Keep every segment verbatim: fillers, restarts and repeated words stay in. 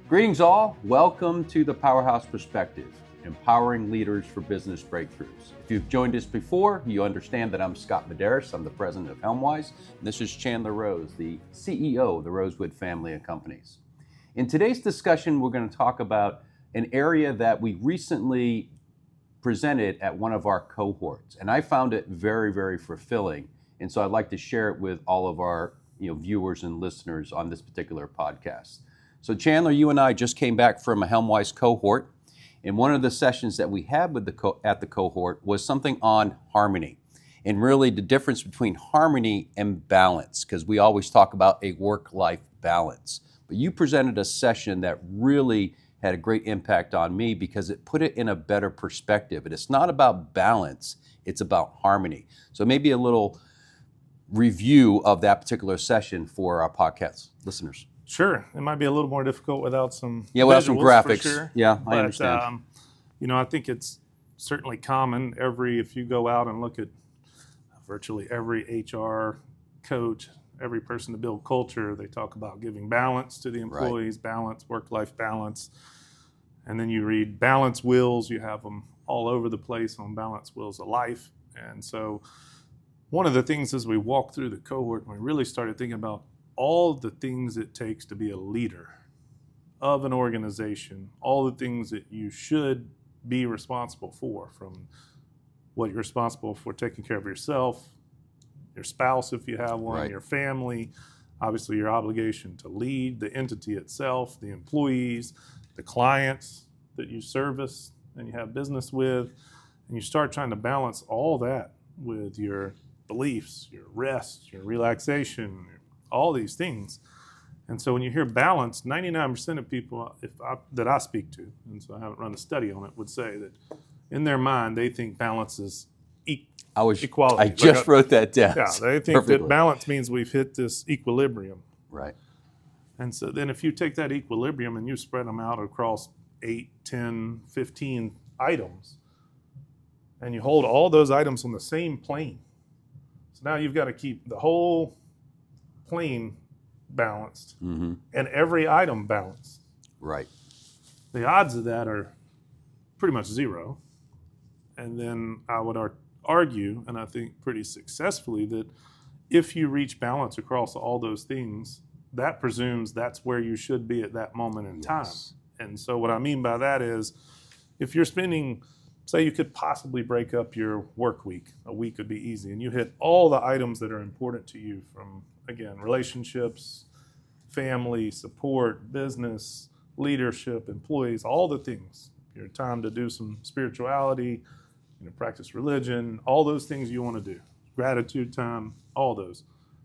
Greetings all, welcome to the Powerhouse Perspective, empowering leaders for business breakthroughs. If you've joined us before, you understand that I'm Scott Medeiros, I'm the president of Helmwise, and this is Chandler Rose, the C E O of the Rosewood family of companies. In today's discussion, we're going to talk about an area that we recently presented at one of our cohorts, and I found it very, very fulfilling, and so I'd like to share it with all of our you know, viewers and listeners on this particular podcast. So Chandler, you and I just came back from a Helmwise cohort, and one of the sessions that we had with the co- at the cohort was something on harmony, and really the difference between harmony and balance, because we always talk about a work-life balance. But you presented a session that really had a great impact on me because it put it in a better perspective. And it's not about balance, it's about harmony. So maybe a little review of that particular session for our podcast listeners. Sure. It might be a little more difficult without some yeah, without some graphics. Sure. Yeah, I but, understand. Um, you know, I think it's certainly common. Every if you go out and look at virtually every H R coach, every person to build culture, they talk about giving balance to the employees, right. balance, work-life balance. And then you read balance wheels. You have them all over the place on balance wheels of life. And so one of the things as we walk through the cohort, we really started thinking about all the things it takes to be a leader of an organization, all the things that you should be responsible for, from what you're responsible for taking care of yourself, your spouse if you have one, right. your family, obviously your obligation to lead, the entity itself, the employees, the clients that you service and you have business with, and you start trying to balance all that with your beliefs, your rest, your relaxation, all these things. And so when you hear balance, ninety-nine percent of people if I, that I speak to, and so I haven't run a study on it, would say that in their mind they think balance is e- I was, equality. I just like a, wrote that down. Yeah, they think Perfectly. that balance means we've hit this equilibrium. Right. And so then if you take that equilibrium and you spread them out across eight, ten, fifteen items, and you hold all those items on the same plane, so now you've got to keep the whole plane balanced mm-hmm. and every item balanced. Right. The odds of that are pretty much zero. And then I would ar- argue, and I think pretty successfully, that if you reach balance across all those things, that presumes that's where you should be at that moment in time. Yes. And so what I mean by that is if you're spending, say you could possibly break up your work week, a week would be easy, and you hit all the items that are important to you from, again, relationships, family, support, business, leadership, employees, all the things. Your time to do some spirituality, you know, practice religion, all those things you want to do. Gratitude time, all those.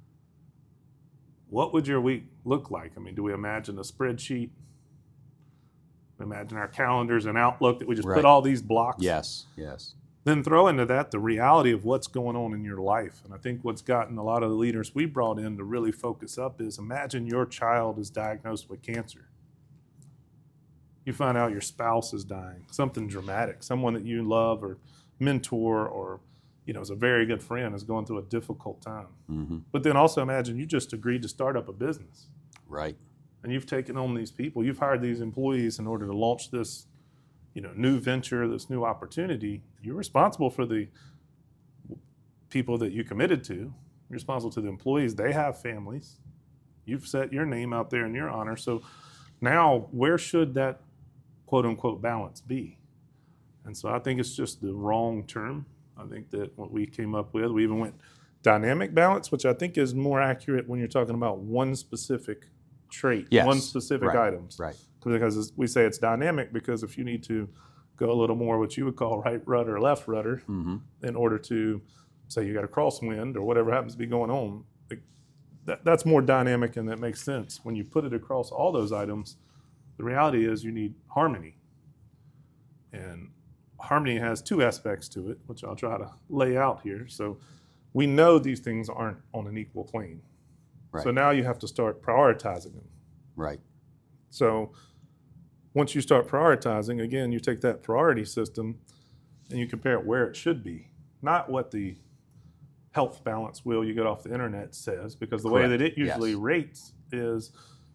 What would your week look like? I mean, do we imagine a spreadsheet? Imagine our calendars and Outlook that we just right. put all these blocks? Yes, yes. Then throw into that the reality of what's going on in your life. And I think what's gotten a lot of the leaders we brought in to really focus up is imagine your child is diagnosed with cancer. You find out your spouse is dying, something dramatic, someone that you love or mentor or you know is a very good friend is going through a difficult time. Mm-hmm. But then also imagine you just agreed to start up a business. Right. And you've taken on these people, you've hired these employees in order to launch this you know, new venture, this new opportunity. You're responsible for the people that you committed to. You're responsible to the employees. They have families. You've set your name out there in your honor. So now where should that quote unquote balance be? And so I think it's just the wrong term. I think that what we came up with, we even went dynamic balance, which I think is more accurate when you're talking about one specific trait, yes. one specific right. items. Right. Because we say it's dynamic because if you need to go a little more what you would call right rudder, left rudder, mm-hmm. in order to say you got a crosswind or whatever happens to be going on, that, that's more dynamic and that makes sense. When you put it across all those items, the reality is you need harmony. And harmony has two aspects to it, which I'll try to lay out here. So we know these things aren't on an equal plane. Right. So now you have to start prioritizing them. Right. So once you start prioritizing, again, you take that priority system and you compare it where it should be, not what the health balance wheel you get off the internet says, because the Correct. way that it usually yes. rates is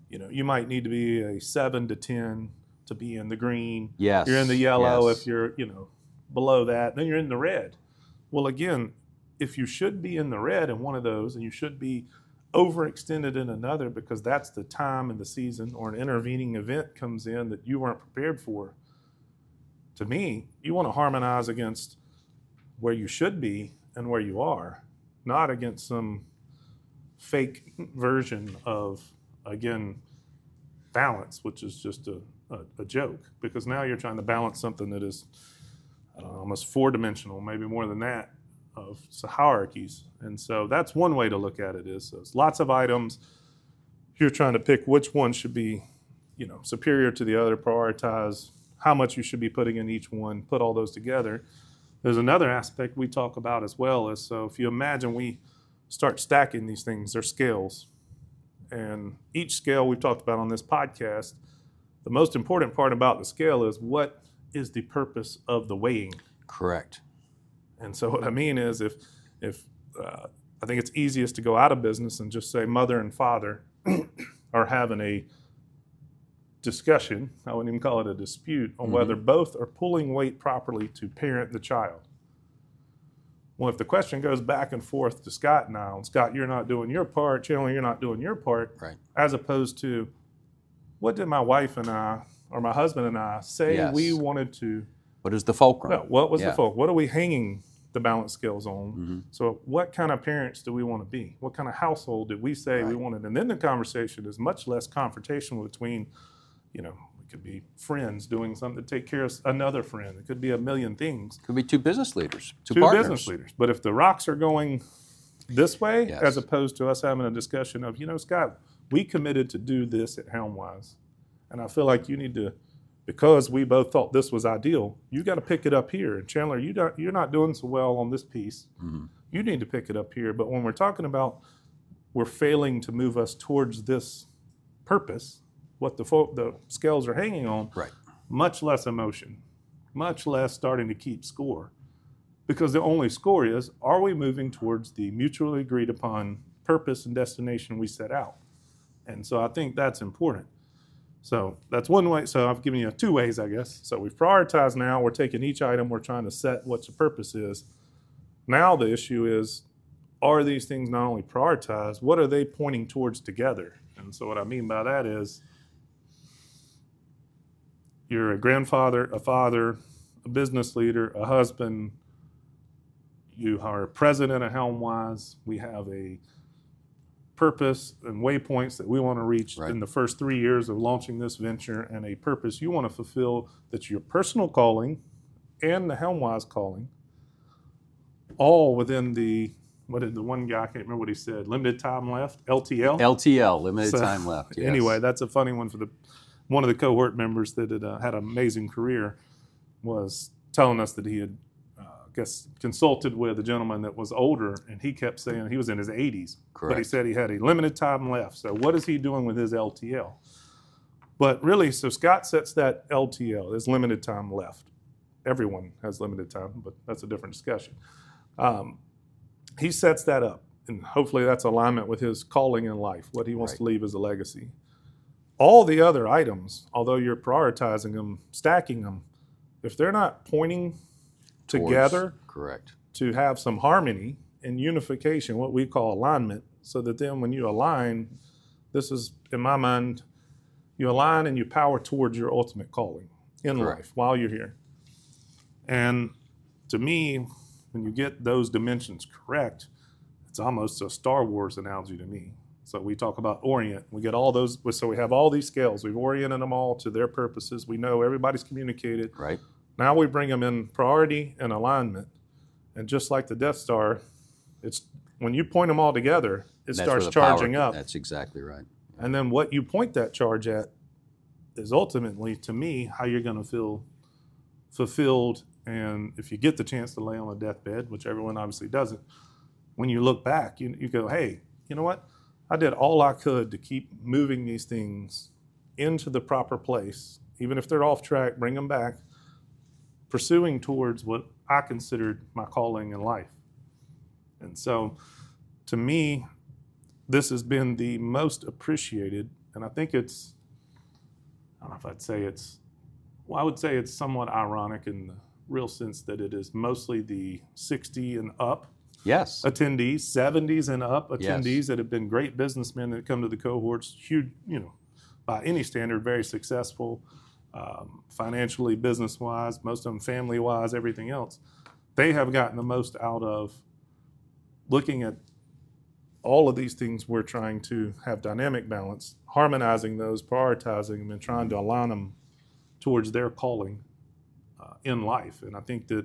You know, you might need to be a seven to ten to be in the green. Yes. You're in the yellow yes. if you're, you know, below that. Then you're in the red. Well, again, if you should be in the red in one of those and you should be overextended in another because that's the time in the season or an intervening event comes in that you weren't prepared for, to me, you want to harmonize against where you should be and where you are, not against some fake version of, again, balance, which is just a, a, a joke, because now you're trying to balance something that is, I don't know, almost four-dimensional, maybe more than that, of hierarchies. And so that's one way to look at it is there's lots of items. You're trying to pick which one should be, you know, superior to the other, prioritize how much you should be putting in each one, put all those together. There's another aspect we talk about as well is, so if you imagine we start stacking these things, they're scales. And each scale we've talked about on this podcast, the most important part about the scale is what is the purpose of the weighing? Correct. And so what I mean is if, if uh, I think it's easiest to go out of business and just say mother and father are having a discussion, I wouldn't even call it a dispute, on mm-hmm. whether both are pulling weight properly to parent the child. Well, if the question goes back and forth to Scott and I, and Scott, you're not doing your part, Chandler, you're not doing your part, right. as opposed to what did my wife and I, or my husband and I say yes. we wanted to. What is the fulcrum? No, what was yeah. the fulcrum? What are we hanging the balance scales on? Mm-hmm. So what kind of parents do we want to be? What kind of household did we say right. we wanted? And then the conversation is much less confrontational between, you know, it could be friends doing something to take care of another friend. It could be a million things. Could be two business leaders, two, two partners. business leaders. But if the rocks are going this way, yes. as opposed to us having a discussion of, you know, Scott, we committed to do this at Helmwise. And I feel like you need to, because we both thought this was ideal, you got to pick it up here. And Chandler, you don't, you're not doing so well on this piece. Mm-hmm. You need to pick it up here. But when we're talking about we're failing to move us towards this purpose, what the fo- the scales are hanging on, right. much less emotion, much less starting to keep score. Because the only score is, are we moving towards the mutually agreed upon purpose and destination we set out? And so I think that's important. So that's one way. So I've given you two ways, I guess. So we've prioritized now. We're taking each item. We're trying to set what the purpose is. Now the issue is, are these things not only prioritized, what are they pointing towards together? And so what I mean by that is, you're a grandfather, a father, a business leader, a husband. You are president of Helmwise. We have a purpose and waypoints that we want to reach right. in the first three years of launching this venture, and a purpose you want to fulfill that's your personal calling and the Helmwise calling, all within the, what did the one guy, I can't remember what he said, limited time left, L T L? L T L, limited so, time left, yes. Anyway, that's a funny one for the one of the cohort members that had, uh, had an amazing career was telling us that he had, uh, I guess, consulted with a gentleman that was older, and he kept saying he was in his eighties. Correct. But he said he had a limited time left. So what is he doing with his L T L? But really, so Scott sets that L T L, there's limited time left. Everyone has limited time, but that's a different discussion. Um, he sets that up, and hopefully that's alignment with his calling in life, what he wants right. to leave as a legacy. All the other items, although you're prioritizing them, stacking them, if they're not pointing Towards, together correct. to have some harmony and unification, what we call alignment, so that then when you align, this is, in my mind, you align and you power towards your ultimate calling in correct. life while you're here. And to me, when you get those dimensions correct, it's almost a Star Wars analogy to me. So we talk about orient. We get all those, so we have all these scales. We've oriented them all to their purposes. We know everybody's communicated. Right. Now we bring them in priority and alignment. And just like the Death Star, it's when you point them all together, it That's starts the charging power, up. That's exactly right. Yeah. And then what you point that charge at is ultimately, to me, how you're going to feel fulfilled. And if you get the chance to lay on a deathbed, which everyone obviously doesn't, when you look back, you, you go, hey, you know what? I did all I could to keep moving these things into the proper place. Even if they're off track, bring them back, pursuing towards what I considered my calling in life. And so, to me, this has been the most appreciated, and I think it's, I don't know if I'd say it's, well, I would say it's somewhat ironic in the real sense that it is mostly the sixty and up yes. attendees, seventies and up attendees Yes. that have been great businessmen that come to the cohorts, huge, you know, by any standard, very successful, um, financially, business-wise, most of them family-wise, everything else. They have gotten the most out of looking at all of these things we're trying to have dynamic balance, harmonizing those, prioritizing them, and trying to align them towards their calling uh, in life. And I think that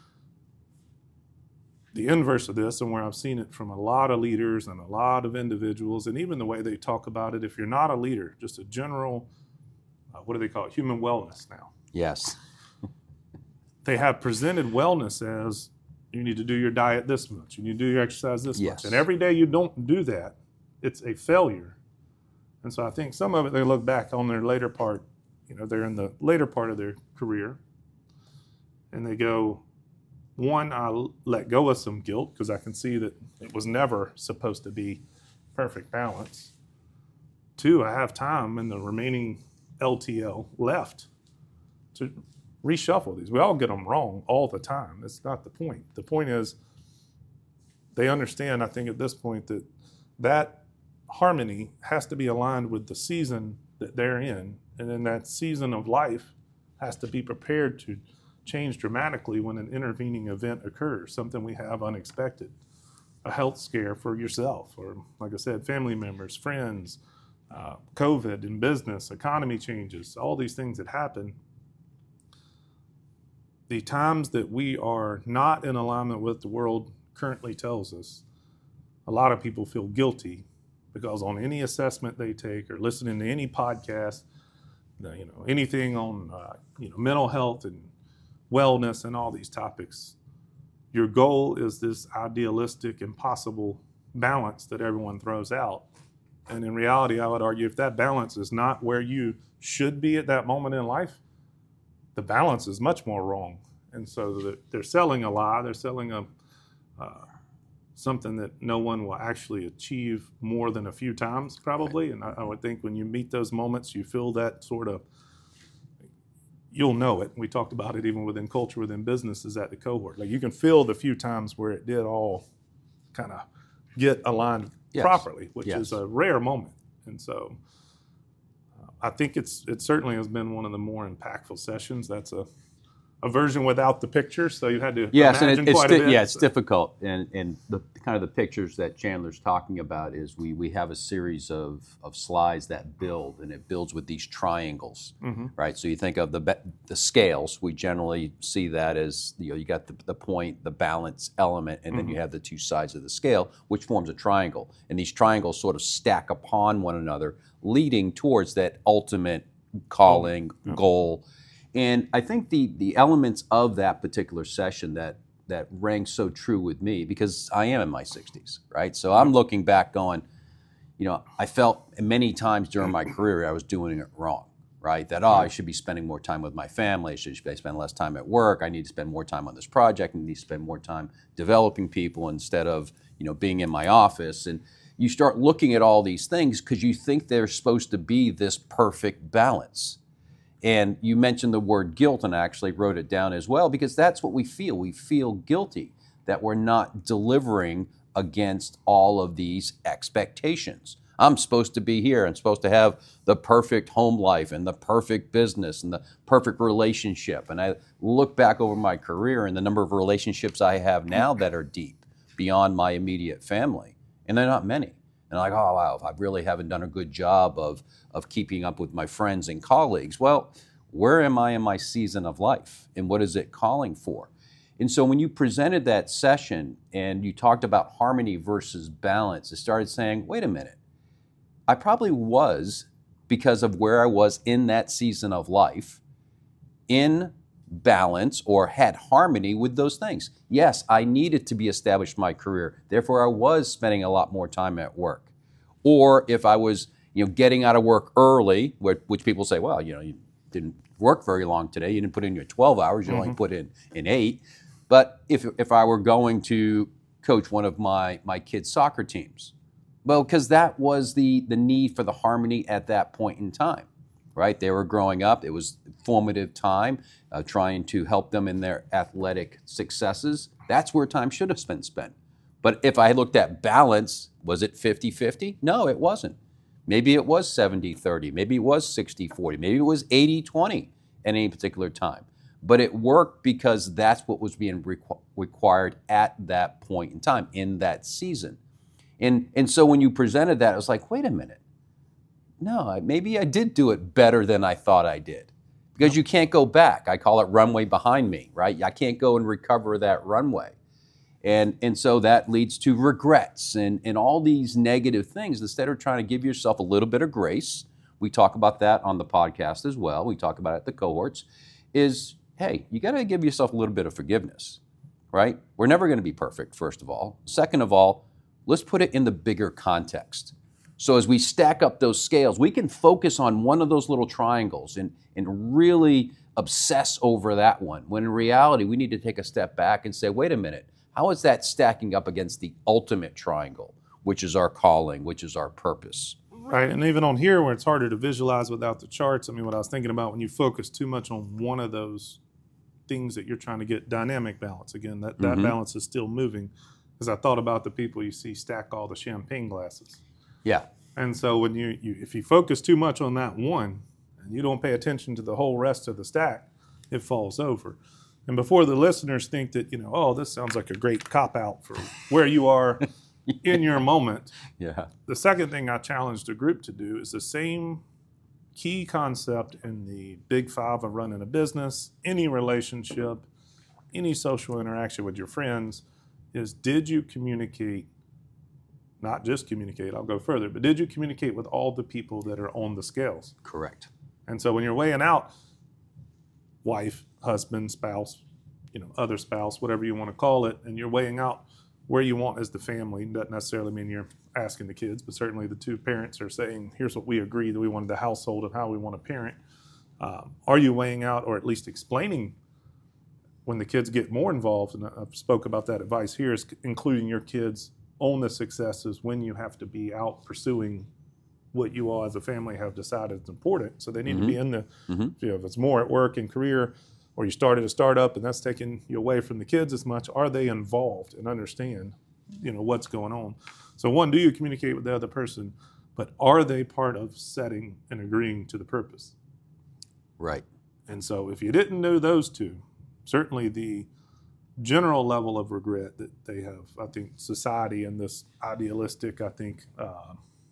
the inverse of this, and where I've seen it from a lot of leaders and a lot of individuals, and even the way they talk about it, if you're not a leader, just a general, uh, what do they call it, human wellness now. Yes. They have presented wellness as you need to do your diet this much, you need to do your exercise this Yes. much. And every day you don't do that, it's a failure. And so I think some of it, they look back on their later part, you know, they're in the later part of their career, and they go, one, I let go of some guilt because I can see that it was never supposed to be perfect balance. Two, I have time in the remaining L T L left to reshuffle these. We all get them wrong all the time. It's not the point. The point is they understand, I think at this point, that that harmony has to be aligned with the season that they're in. And then that season of life has to be prepared to change dramatically when an intervening event occurs, something we have unexpected, a health scare for yourself, or like I said, family members, friends, uh, COVID in business, economy changes, all these things that happen. The times that we are not in alignment with the world currently tells us, a lot of people feel guilty because on any assessment they take or listening to any podcast, you know, anything on uh, you know, mental health and wellness and all these topics, your goal is this idealistic, impossible balance that everyone throws out. And in reality, I would argue if that balance is not where you should be at that moment in life, the balance is much more wrong. And so they're selling a lie, they're selling a uh, something that no one will actually achieve more than a few times probably. And I, I would think when you meet those moments, you feel that sort of, you'll know it. We talked about it even within culture, within businesses at the cohort. Like you can feel the few times where it did all kind of get aligned yes. properly, which yes. is a rare moment. And so uh, I think it's it certainly has been one of the more impactful sessions. That's a, a version without the pictures, so you had to yes, imagine and it, it's quite di- a bit. Yeah, it's so. difficult. And and the kind of the pictures that Chandler's talking about is we we have a series of, of slides that build, and it builds with these triangles, mm-hmm. right? So you think of the the scales. We generally see that as, you know, you got the, the point, the balance element, and then mm-hmm. you have the two sides of the scale, which forms a triangle. And these triangles sort of stack upon one another, leading towards that ultimate calling, yeah. goal. And I think the the elements of that particular session that that rang so true with me, because I am in my sixties, right? So I'm looking back going, you know, I felt many times during my career I was doing it wrong, right? That, oh, I should be spending more time with my family, I should spend less time at work, I need to spend more time on this project, I need to spend more time developing people instead of, you know, being in my office. And you start looking at all these things because you think they're supposed to be this perfect balance. And you mentioned the word guilt, and I actually wrote it down as well, because that's what we feel. We feel guilty that we're not delivering against all of these expectations. I'm supposed to be here. I'm supposed to have the perfect home life and the perfect business and the perfect relationship. And I look back over my career and the number of relationships I have now that are deep beyond my immediate family, and they're not many. And I'm like, oh, wow, I really haven't done a good job of, of keeping up with my friends and colleagues. Well, where am I in my season of life? And what is it calling for? And so when you presented that session and you talked about harmony versus balance, it started saying, wait a minute, I probably was, because of where I was in that season of life, in balance or had harmony with those things. Yes, I needed to be established in my career. Therefore, I was spending a lot more time at work. Or if I was, you know, getting out of work early, which people say, well, you know, you didn't work very long today. You didn't put in your twelve hours. You mm-hmm. only put in, in eight. But if if I were going to coach one of my, my kids' soccer teams, Well, because that was the the need for the harmony at that point in time, right? They were growing up. It was formative time, uh, trying to help them in their athletic successes. That's where time should have been spent. But if I looked at balance, was it fifty-fifty? No, it wasn't. Maybe it was seventy thirty. Maybe it was sixty forty. Maybe it was eighty twenty at any particular time. But it worked because that's what was being requ- required at that point in time, in that season. And, and so when you presented that, it was like, wait a minute. No, maybe I did do it better than I thought I did. Because you can't go back. I call it runway behind me, right? I can't go and recover that runway. And, and so that leads to regrets and, and all these negative things. Instead of trying to give yourself a little bit of grace, we talk about that on the podcast as well. We talk about it at the cohorts, is, hey, you got to give yourself a little bit of forgiveness, right? We're never going to be perfect, first of all. Second of all, let's put it in the bigger context. So as we stack up those scales, we can focus on one of those little triangles and, and really obsess over that one, when in reality, we need to take a step back and say, wait a minute, how is that stacking up against the ultimate triangle, which is our calling, which is our purpose? Right, and even on here where it's harder to visualize without the charts, I mean, what I was thinking about, when you focus too much on one of those things that you're trying to get dynamic balance, again, that, that mm-hmm. balance is still moving. As I thought about the people you see stack all the champagne glasses. Yeah. And so when you, you if you focus too much on that one and you don't pay attention to the whole rest of the stack, it falls over. And before the listeners think that, you know, oh, this sounds like a great cop-out for where you are in your moment. Yeah. The second thing I challenged the group to do is the same key concept in the big five of running a business, any relationship, any social interaction with your friends, is did you communicate, not just communicate, I'll go further, but did you communicate with all the people that are on the scales? Correct. And so when you're weighing out wife, husband, spouse, you know, other spouse, whatever you want to call it, and you're weighing out where you want as the family, doesn't necessarily mean you're asking the kids, but certainly the two parents are saying, here's what we agree that we want the household and how we want to parent. Um, are you weighing out, or at least explaining when the kids get more involved, and I've spoke about that advice here, is including your kids on the successes when you have to be out pursuing what you all as a family have decided is important. So they need mm-hmm. to be in the, mm-hmm. you know, if it's more at work and career, or you started a startup and that's taking you away from the kids as much, are they involved and understand, you know, what's going on? So one, do you communicate with the other person, but are they part of setting and agreeing to the purpose? Right. And so if you didn't do those two, certainly the general level of regret that they have, I think society and this idealistic, I think, uh,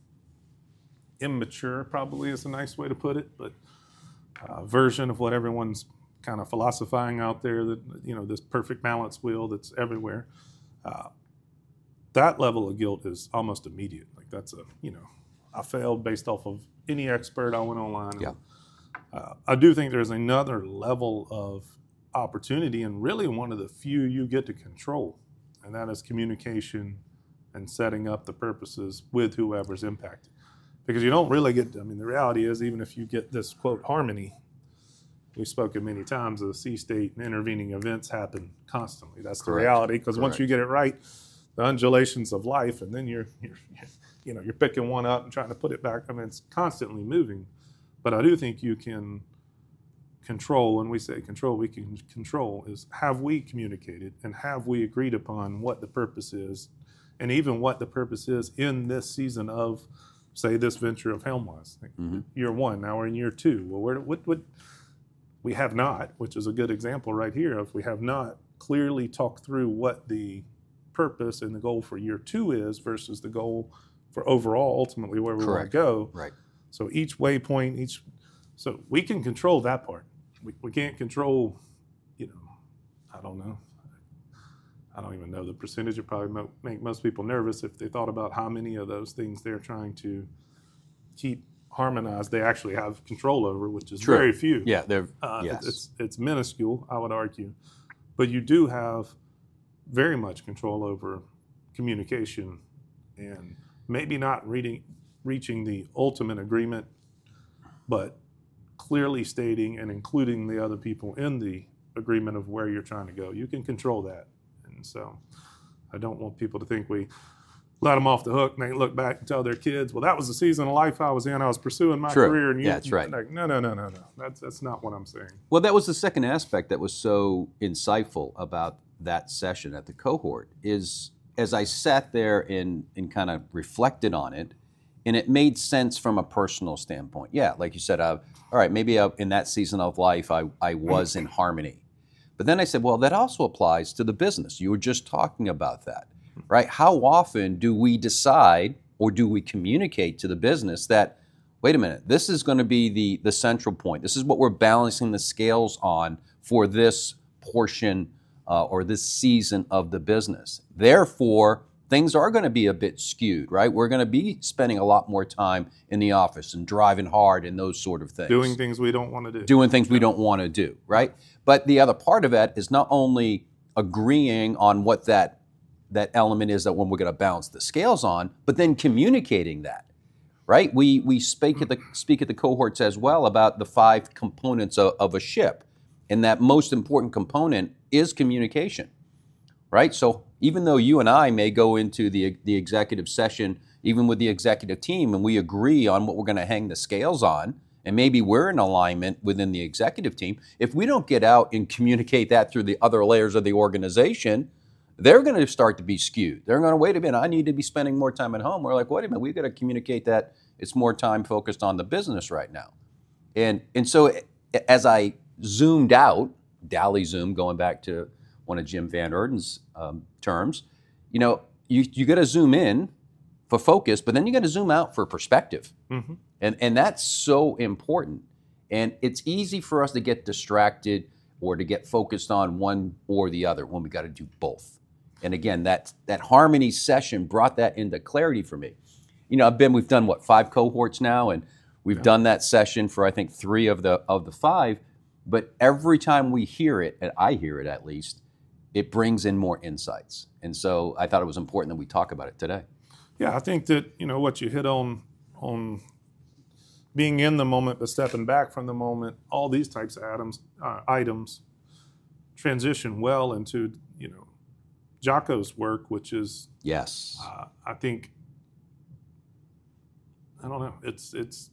immature probably is a nice way to put it, but uh, version of what everyone's kind of philosophizing out there, that, you know, this perfect balance wheel that's everywhere. Uh, that level of guilt is almost immediate. Like that's a, you know, I failed based off of any expert I went online. Yeah. Uh, I do think there's another level of opportunity, and really one of the few you get to control, and that is communication and setting up the purposes with whoever's impacted. Because you don't really get, I mean, the reality is, even if you get this, quote, harmony, we've spoken many times, the C-state and intervening events happen constantly. That's the Correct. reality, because once Correct. you get it right, the undulations of life, and then you're, you're, you know, you're picking one up and trying to put it back. I mean, it's constantly moving. But I do think you can control, when we say control, we can control, is have we communicated and have we agreed upon what the purpose is, and even what the purpose is in this season of, say, this venture of Helmwise. Mm-hmm. Year one, now we're in year two. Well, where, what, what, we have not, which is a good example right here of we have not clearly talked through what the purpose and the goal for year two is versus the goal for overall, ultimately, where we Correct. want to go. Right. So each waypoint, each, so we can control that part. We, we can't control, you know, I don't know. I don't even know the percentage. It probably mo- make most people nervous if they thought about how many of those things they're trying to keep harmonized they actually have control over, which is True. very few. Yeah, they're, uh, yes. It's, it's minuscule, I would argue. But you do have very much control over communication, and maybe not reading, reaching the ultimate agreement, but clearly stating and including the other people in the agreement of where you're trying to go. You can control that. And so I don't want people to think we let them off the hook, and they look back and tell their kids, well, that was the season of life I was in. I was pursuing my True. career. And you, yeah, that's right. Like, no, no, no, no, no. That's, that's not what I'm saying. Well, that was the second aspect that was so insightful about that session at the cohort is as I sat there and, and kind of reflected on it, and it made sense from a personal standpoint. Yeah, like you said, uh, all right, maybe uh, in that season of life, I, I was in harmony. But then I said, well, that also applies to the business. You were just talking about that, right? How often do we decide or do we communicate to the business that, wait a minute, this is going to be the, the central point. This is what we're balancing the scales on for this portion uh, or this season of the business. Therefore, things are going to be a bit skewed, right? We're going to be spending a lot more time in the office and driving hard and those sort of things. Doing things we don't want to do. Doing things we don't want to do, right? But the other part of that is not only agreeing on what that that element is that when we're going to balance the scales on, but then communicating that, right? We we speak at the speak at the cohorts as well about the five components of, of a ship, and that most important component is communication, right? So even though you and I may go into the the executive session, even with the executive team, and we agree on what we're going to hang the scales on, and maybe we're in alignment within the executive team, if we don't get out and communicate that through the other layers of the organization, they're going to start to be skewed. They're going to, wait a minute, I need to be spending more time at home. We're like, wait a minute, we've got to communicate that it's more time focused on the business right now. And and so as I zoomed out, Dally Zoom, going back to one of Jim Van Erden's um, terms, you know, you, you got to zoom in for focus, but then you got to zoom out for perspective. Mm-hmm. And and that's so important. And it's easy for us to get distracted or to get focused on one or the other when we got to do both. And again, that that harmony session brought that into clarity for me. You know, I've been, we've done what, five cohorts now, and we've yeah. done that session for I think three of the of the five. But every time we hear it, and I hear it at least, it brings in more insights. And so I thought it was important that we talk about it today. Yeah, I think that, you know, what you hit on on being in the moment but stepping back from the moment, all these types of items, uh, items transition well into, you know, Jocko's work, which is, yes, uh, I think, I don't know, it's it's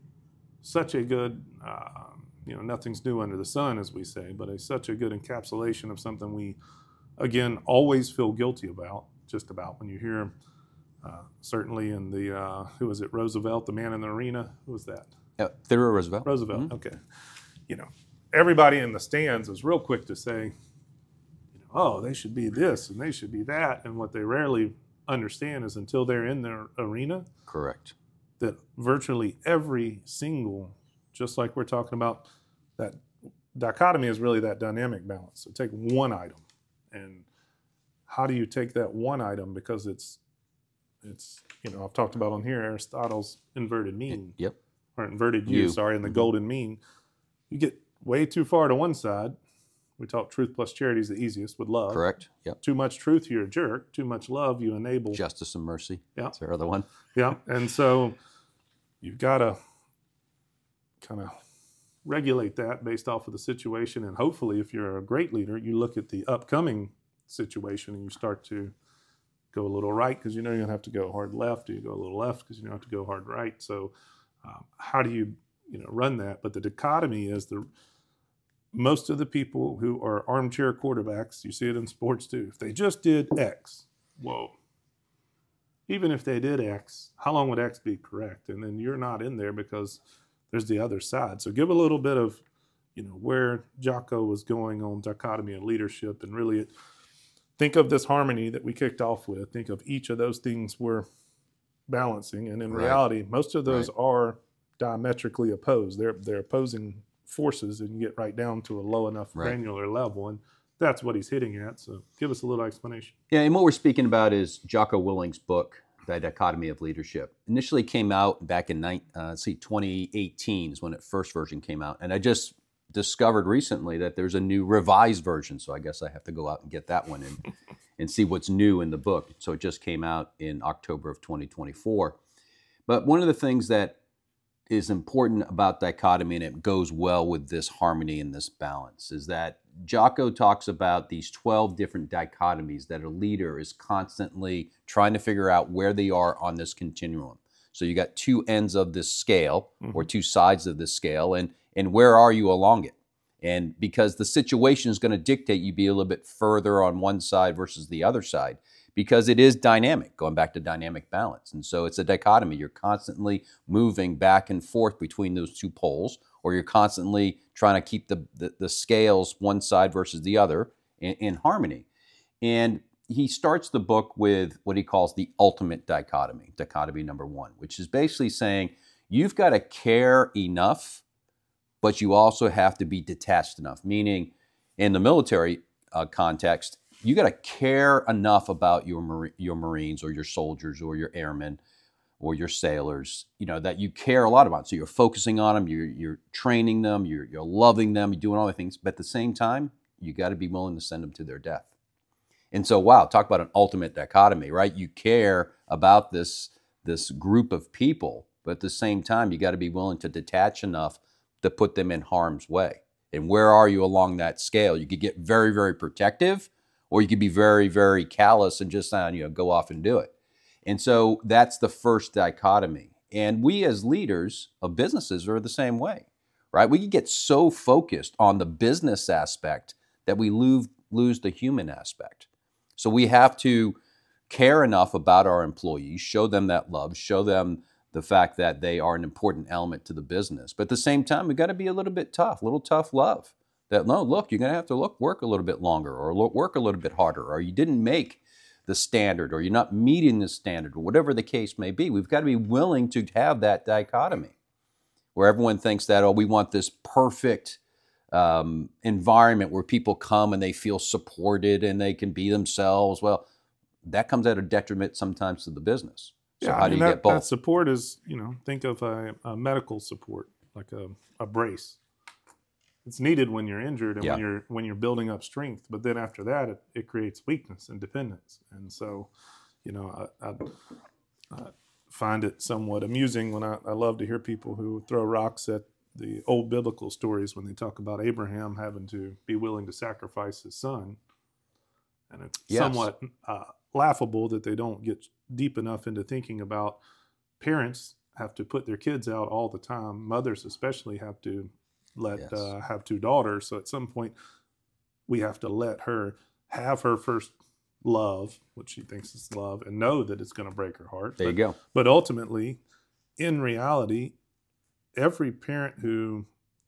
such a good, uh, you know, nothing's new under the sun, as we say, but it's such a good encapsulation of something we, again, always feel guilty about, just about when you hear him. Uh, certainly in the, uh, who was it, Roosevelt, the man in the arena? Who was that? Yeah, Theodore Roosevelt. Roosevelt, mm-hmm. okay. You know, everybody in the stands is real quick to say, you know, oh, they should be this and they should be that. And what they rarely understand is until they're in their arena. Correct. That virtually every single, just like we're talking about, that dichotomy is really that dynamic balance. So take one item, and how do you take that one item, because it's, It's, you know, I've talked about on here Aristotle's inverted mean. Yep. Or inverted U, sorry, and the mm-hmm. golden mean. You get way too far to one side. We talk truth plus charity is the easiest with love. Correct. Yep. Too much truth, you're a jerk. Too much love, you enable. Justice and mercy. Yeah. That's our other one. Yeah. And so you've got to kind of regulate that based off of the situation. And hopefully, if you're a great leader, you look at the upcoming situation and you start to go a little right because you know you're going to have to go hard left, or you go a little left because you don't have to go hard right. So um, how do you, you know, run that? But the dichotomy is the most of the people who are armchair quarterbacks, you see it in sports too, if they just did X, whoa. Even if they did X, how long would X be correct? And then you're not in there because there's the other side. So give a little bit of, you know, where Jocko was going on dichotomy and leadership, and really it, think of this harmony that we kicked off with. Think of each of those things we're balancing. And in right. reality, most of those right. are diametrically opposed. They're they're opposing forces, and you get right down to a low enough right. granular level. And that's what he's hitting at. So give us a little explanation. Yeah, and what we're speaking about is Jocko Willink's book, The Dichotomy of Leadership. Initially came out back in uh, let's see, twenty eighteen is when the first version came out. And I just discovered recently that there's a new revised version, so I guess I have to go out and get that one and and see what's new in the book. So it just came out in October of twenty twenty-four. But one of the things that is important about dichotomy, and it goes well with this harmony and this balance, is that Jocko talks about these twelve different dichotomies that a leader is constantly trying to figure out where they are on this continuum. So you got two ends of this scale, mm-hmm. or two sides of this scale, and and where are you along it? And because the situation is going to dictate you be a little bit further on one side versus the other side, because it is dynamic, going back to dynamic balance. And so it's a dichotomy. You're constantly moving back and forth between those two poles, or you're constantly trying to keep the, the, the scales one side versus the other in, in harmony. And he starts the book with what he calls the ultimate dichotomy, dichotomy number one, which is basically saying you've got to care enough, but you also have to be detached enough, meaning in the military uh, context, you got to care enough about your Mar- your Marines or your soldiers or your airmen or your sailors, you know, that you care a lot about. So you're focusing on them, you're, you're training them, you're, you're loving them, you're doing all the things. But at the same time, you got to be willing to send them to their death. And so, wow, talk about an ultimate dichotomy, right? You care about this, this group of people, but at the same time, you got to be willing to detach enough to put them in harm's way. And where are you along that scale? You could get very, very protective, or you could be very, very callous and just, you know, go off and do it. And so that's the first dichotomy. And we as leaders of businesses are the same way, right? We can get so focused on the business aspect that we lose, lose the human aspect. So we have to care enough about our employees, show them that love, show them the fact that they are an important element to the business. But at the same time, we've got to be a little bit tough, a little tough love. That, no, look, you're going to have to look, work a little bit longer, or look, work a little bit harder, or you didn't make the standard, or you're not meeting the standard, or whatever the case may be. We've got to be willing to have that dichotomy where everyone thinks that, oh, we want this perfect um, environment where people come and they feel supported and they can be themselves. Well, that comes at a detriment sometimes to the business. So yeah, how I do mean, you that, get both? That support is, you know, think of a, a medical support, like a, a brace. It's needed when you're injured and yeah. when you're when you're building up strength. But then after that, it, it creates weakness and dependence. And so, you know, I, I, I find it somewhat amusing when I, I love to hear people who throw rocks at the old biblical stories when they talk about Abraham having to be willing to sacrifice his son. And it's yes. somewhat uh, laughable that they don't get deep enough into thinking about parents have to put their kids out all the time. Mothers especially have to let yes. uh, have two daughters. So at some point we have to let her have her first love, what she thinks is love, and know that it's going to break her heart. There but, you go. But ultimately, in reality, every parent who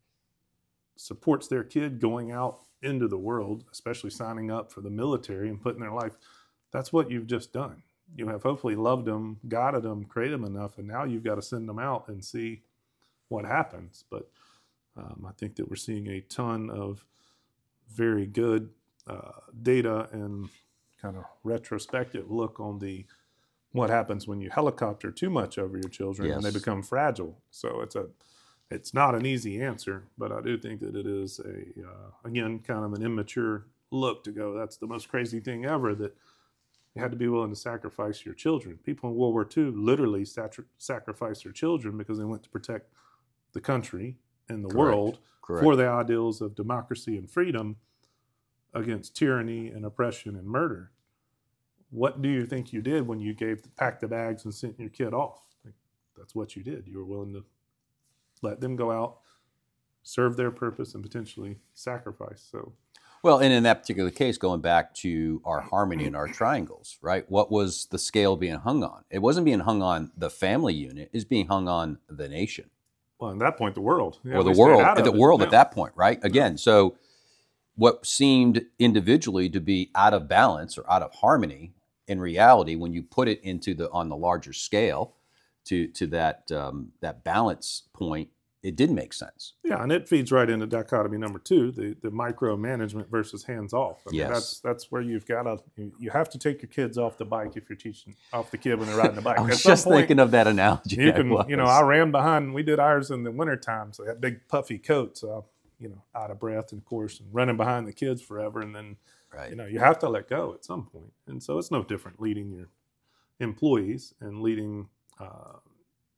supports their kid going out into the world, especially signing up for the military and putting their life, that's what you've just done. You have hopefully loved them, guided them, created them enough, and now you've got to send them out and see what happens. But um, I think that we're seeing a ton of very good uh, data and kind of retrospective look on the what happens when you helicopter too much over your children yes. and they become fragile. So it's a it's not an easy answer, but I do think that it is a uh, again kind of an immature look to go, that's the most crazy thing ever, that you had to be willing to sacrifice your children. People in World War Two literally sat- sacrificed their children because they went to protect the country and the Correct. world Correct. for the ideals of democracy and freedom against tyranny and oppression and murder. What do you think you did when you gave packed the bags and sent your kid off? That's what you did. You were willing to let them go out, serve their purpose, and potentially sacrifice. So. Well, and in that particular case, going back to our harmony and our triangles, right? What was the scale being hung on? It wasn't being hung on the family unit. It's being hung on the nation. Well, at that point, the world. Yeah, or the world, the world yeah. at that point, right? Again, so what seemed individually to be out of balance or out of harmony, in reality, when you put it into the on the larger scale, to to that um, that balance point, it did make sense. Yeah, and it feeds right into dichotomy number two, the, the micromanagement versus hands-off. I mean, yes. That's that's where you've got to, you, you have to take your kids off the bike if you're teaching off the kid when they're riding the bike. I was At some just point, thinking of that analogy. You can, you know, I ran behind, we did ours in the wintertime, so I had big puffy coats, so, you know, out of breath, and of course, and running behind the kids forever, and then, right. you know, you have to let go at some point. And so it's no different leading your employees and leading uh,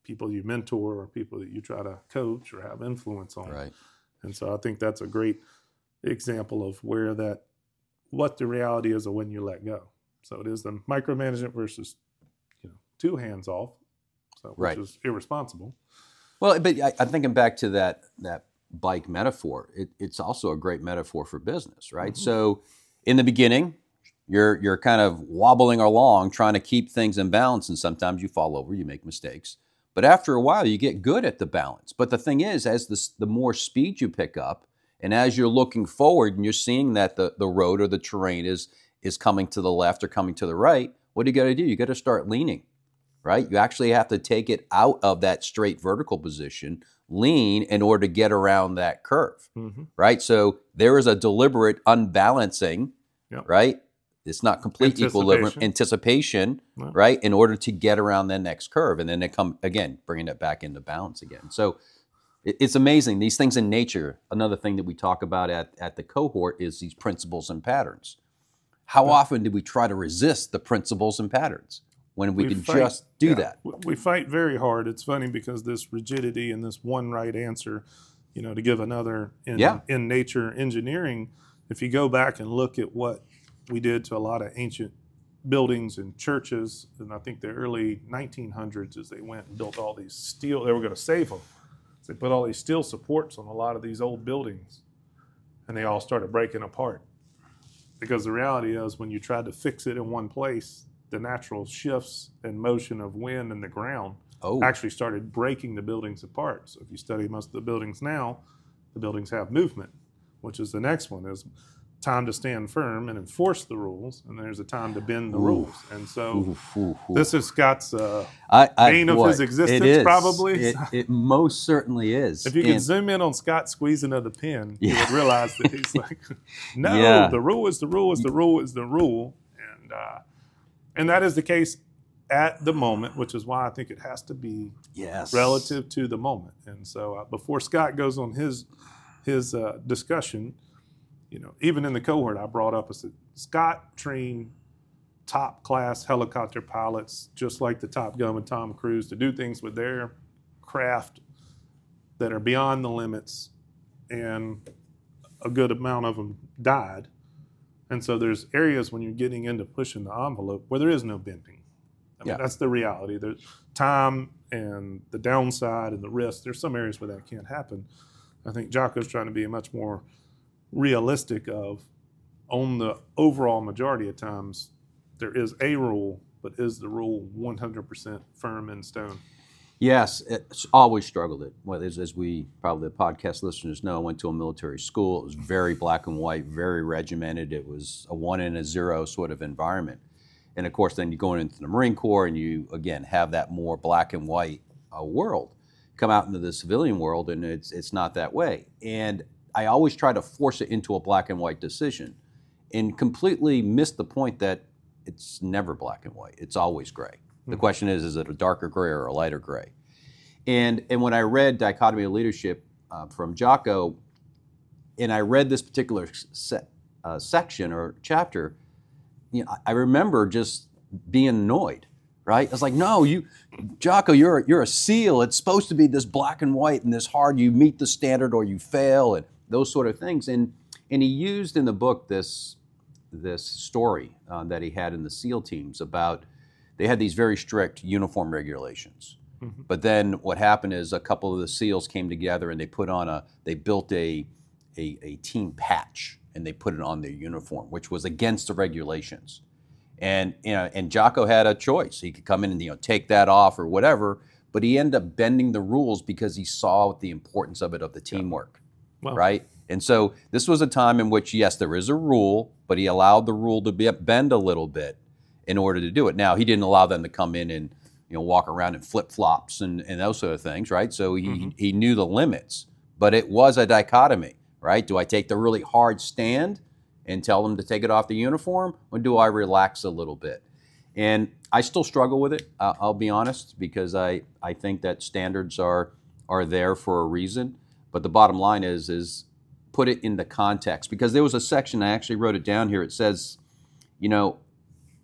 people you mentor or people that you try to coach or have influence on. Right. And so I think that's a great example of where that, what the reality is of when you let go. So it is the micromanagement versus, you know, two hands off, so which Right. is irresponsible. Well, but I, I'm thinking back to that that bike metaphor. It, it's also a great metaphor for business, right? Mm-hmm. So in the beginning, you're you're kind of wobbling along, trying to keep things in balance, and sometimes you fall over, you make mistakes. But after a while, you get good at the balance. But the thing is, as the, the more speed you pick up, and as you're looking forward and you're seeing that the, the road or the terrain is is coming to the left or coming to the right, what do you got to do? You got to start leaning, right? You actually have to take it out of that straight vertical position, lean in order to get around that curve, Mm-hmm. right? So there is a deliberate unbalancing, Yep. right? It's not complete equilibrium, Anticipation. anticipation, Right. right? In order to get around the next curve. And then they come, again, bringing it back into balance again. So it- it's amazing. These things in nature, another thing that we talk about at, at the cohort is these principles and patterns. How often do we try to resist the principles and patterns when we, We can fight- just do yeah, that? we- We fight very hard. It's funny because this rigidity and this one right answer, you know, to give another in, Yeah. in nature engineering, if you go back and look at what we did to a lot of ancient buildings and churches, and I think the early nineteen hundreds as they went and built all these steel, they were going to save them. So they put all these steel supports on a lot of these old buildings, and they all started breaking apart. Because the reality is when you try to fix it in one place, the natural shifts and motion of wind and the ground Oh, actually started breaking the buildings apart. So if you study most of the buildings now, the buildings have movement, which is the next one is time to stand firm and enforce the rules, and there's a time to bend the Ooh. rules. And so oof, oof, oof. this is Scott's uh, I, I, bane of boy, his existence, it is. probably. It, it most certainly is. if you could And- zoom in on Scott squeezing of the pen, you Yeah. would realize that he's like, no, Yeah. the rule is the rule is the rule is the rule. And uh, and that is the case at the moment, which is why I think it has to be yes. relative to the moment. And so uh, before Scott goes on his his uh, discussion, you know, even in the cohort I brought up, I said, Scott trained top class helicopter pilots, just like the Top Gun and Tom Cruise, to do things with their craft that are beyond the limits, and a good amount of them died. And so there's areas when you're getting into pushing the envelope where there is no bending. I mean, Yeah. that's the reality. There's time and the downside and the risk. There's some areas where that can't happen. I think Jocko's trying to be much more realistic of, on the overall majority of times, there is a rule, but is the rule one hundred percent firm in stone? Yes, it's always struggled it. Well, as, as we probably the podcast listeners know, I went to a military school. It was very black and white, very regimented. It was a one and a zero sort of environment. And of course, then you go into the Marine Corps and you, again, have that more black and white uh, world. Come out into the civilian world and it's it's not that way. And I always try to force it into a black and white decision and completely miss the point that it's never black and white. It's always gray. The question is, is it a darker gray or a lighter gray? And and when I read Dichotomy of Leadership uh, from Jocko, and I read this particular se- uh, section or chapter, you know, I remember just being annoyed, right? I was like, no, you, Jocko, you're, you're a SEAL. It's supposed to be this black and white and this hard. You meet the standard or you fail and those sort of things. And and he used in the book this, this story uh, that he had in the SEAL teams about they had these very strict uniform regulations. Mm-hmm. But then what happened is a couple of the SEALs came together and they put on a, they built a, a, a team patch and they put it on their uniform, which was against the regulations. And you know, and Jocko had a choice. He could come in and you know take that off or whatever, but he ended up bending the rules because he saw the importance of it, of the teamwork, Well, right? And so this was a time in which, yes, there is a rule, but he allowed the rule to be bend a little bit in order to do it. Now, he didn't allow them to come in and you know walk around in flip-flops and, and those sort of things, right? So he, mm-hmm. he knew the limits, but it was a dichotomy, right? Do I take the really hard stand and tell them to take it off the uniform, or do I relax a little bit? And I still struggle with it, uh, I'll be honest, because I, I think that standards are are there for a reason. But the bottom line is, is put it in the context. Because there was a section, I actually wrote it down here, it says, you know,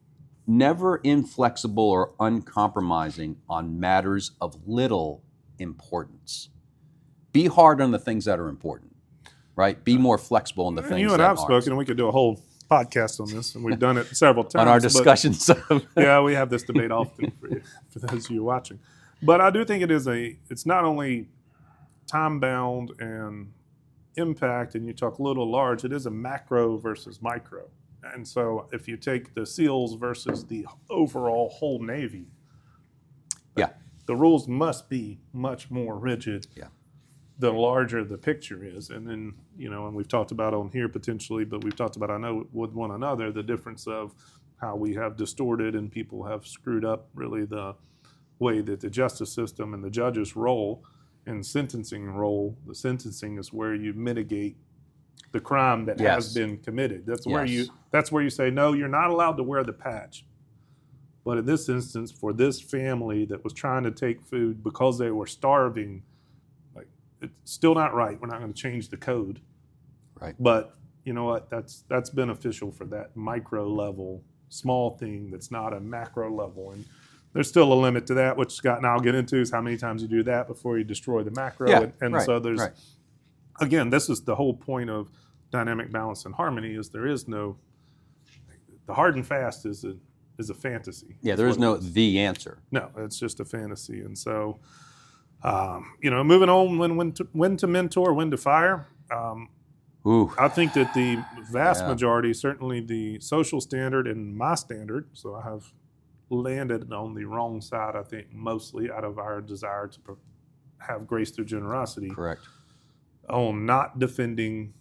never inflexible or uncompromising on matters of little importance. Be hard on the things that are important, right? Be more flexible on the And things you and that I've aren't. spoken, and we could do a whole podcast on this, and we've done it several times. On our but- discussions. of- yeah, we have this debate often for, you, for those of you watching. But I do think it is a, it's not only time-bound and impact, and you talk little, large, it is a macro versus micro. And so if you take the SEALs versus the overall whole Navy, Yeah. the rules must be much more rigid Yeah. the larger the picture is. And then, you know, and we've talked about on here potentially, but we've talked about, I know, with one another, the difference of how we have distorted and people have screwed up really the way that the justice system and the judge's role and sentencing role, the sentencing is where you mitigate the crime that Yes. has been committed. That's where Yes. you, that's where you say, no, you're not allowed to wear the patch. But in this instance, for this family that was trying to take food because they were starving, like, it's still not right. We're not going to change the code. Right. But you know what? That's that's beneficial for that micro level, small thing that's not a macro level. And there's still a limit to that, which Scott and I'll get into, is how many times you do that before you destroy the macro. Yeah, and and right, so there's, right. again, this is the whole point of dynamic balance and harmony, is there is no, the hard and fast is a is a fantasy. Yeah, there is no the answer. No, it's just a fantasy. And so, um, you know, moving on, when when to, when to mentor, when to fire. Um, Ooh. I think that the vast Yeah. majority, certainly the social standard and my standard, so I have landed on the wrong side, I think, mostly out of our desire to pro- have grace through generosity, Correct. on not defending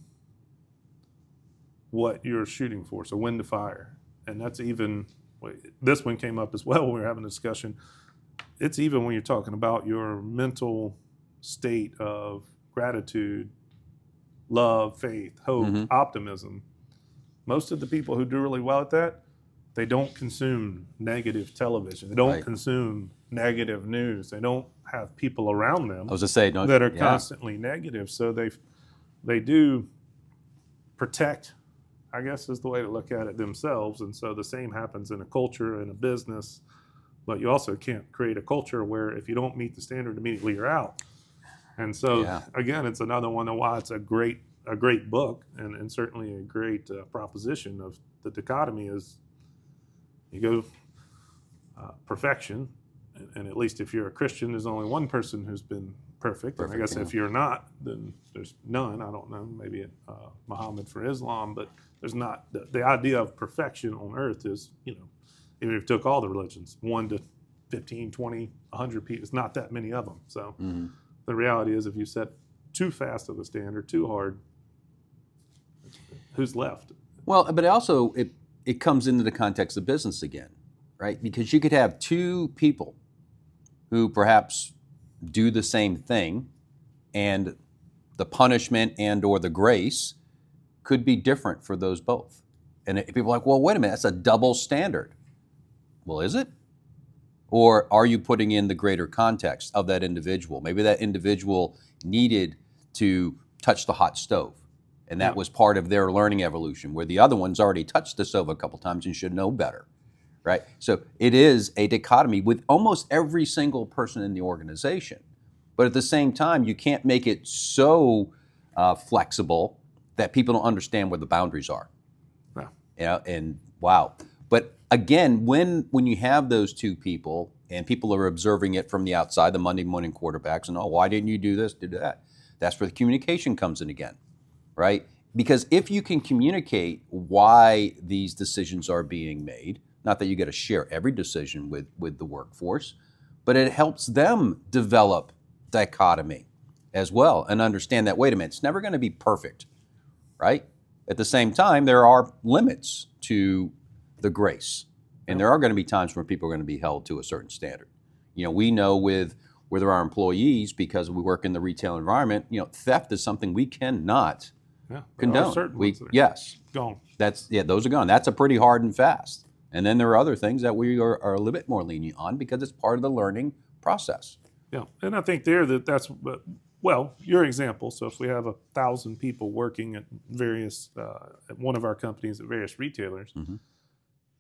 what you're shooting for. So when to fire. And that's even, this one came up as well when we were having a discussion. It's even when you're talking about your mental state of gratitude, love, faith, hope, Mhm. optimism. Most of the people who do really well at that, they don't consume negative television. They don't Right. consume negative news. They don't have people around them I was just saying, don't, that are yeah. constantly negative. So they they do protect, I guess is the way to look at it, themselves. And so the same happens in a culture, in a business. But you also can't create a culture where if you don't meet the standard, immediately you're out. And so, Yeah. again, it's another one of why it's a great a great book, and, and certainly a great uh, proposition of the dichotomy is you go uh, perfection, and, and at least if you're a Christian, there's only one person who's been perfect. Perfect, and I guess yeah. if you're not, then there's none. I don't know, maybe uh, Muhammad for Islam, but there's not. The, the idea of perfection on earth is, you know, even if you took all the religions, one to fifteen, twenty, one hundred people, it's not that many of them. So Mhm. the reality is if you set too fast of a standard, too hard, who's left? Well, but it also it it comes into the context of business again, right? Because you could have two people who perhaps do the same thing, and the punishment and or the grace could be different for those both. And it, people are like, well, wait a minute, that's a double standard. Well, is it? Or are you putting in the greater context of that individual? Maybe that individual needed to touch the hot stove, and that Yeah. was part of their learning evolution, where the other one's already touched the stove a couple times and should know better, right? So it is a dichotomy with almost every single person in the organization. But at the same time, you can't make it so uh, flexible that people don't understand where the boundaries are. Yeah. You know, and wow. But again, when when you have those two people and people are observing it from the outside, the Monday morning quarterbacks, and oh, why didn't you do this, do that? That's where the communication comes in again, right? Because if you can communicate why these decisions are being made, not that you got to share every decision with, with the workforce, but it helps them develop dichotomy as well and understand that, wait a minute, it's never going to be perfect, right? At the same time, there are limits to the grace. And there are going to be times where people are going to be held to a certain standard. You know, we know with with our employees, because we work in the retail environment, you know, theft is something we cannot Yeah, there are condone. certain We, ones that are yes, gone. that's yeah, those are gone. That's a pretty hard and fast. And then there are other things that we are, are a little bit more lenient on because it's part of the learning process. Yeah, and I think there that that's well your example. So if we have a thousand people working at various uh, at one of our companies at various retailers, Mhm.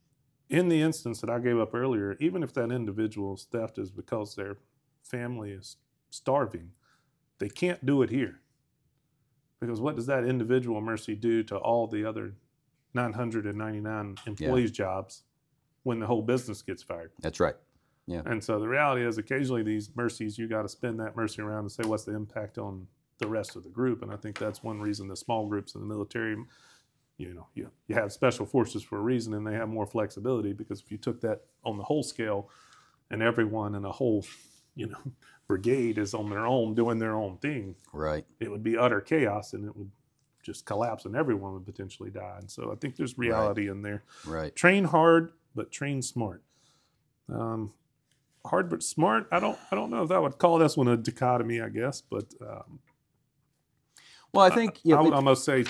in the instance that I gave up earlier, even if that individual's theft is because their family is starving, they can't do it here. Because what does that individual mercy do to all the other nine hundred ninety-nine employees' yeah. jobs when the whole business gets fired? That's right. Yeah. And so the reality is occasionally these mercies, you got to spin that mercy around and say, what's the impact on the rest of the group? And I think that's one reason the small groups in the military, you know, you, you have special forces for a reason, and they have more flexibility, because if you took that on the whole scale and everyone in a whole, you know, brigade is on their own doing their own thing, right, it would be utter chaos, and it would just collapse, and everyone would potentially die. And so I think there's reality right. in there. Right. Train hard, but train smart. Um, hard but smart. I don't. I don't know if I would call this one a dichotomy. I guess, but um, well, I think yeah, I, I would but, almost say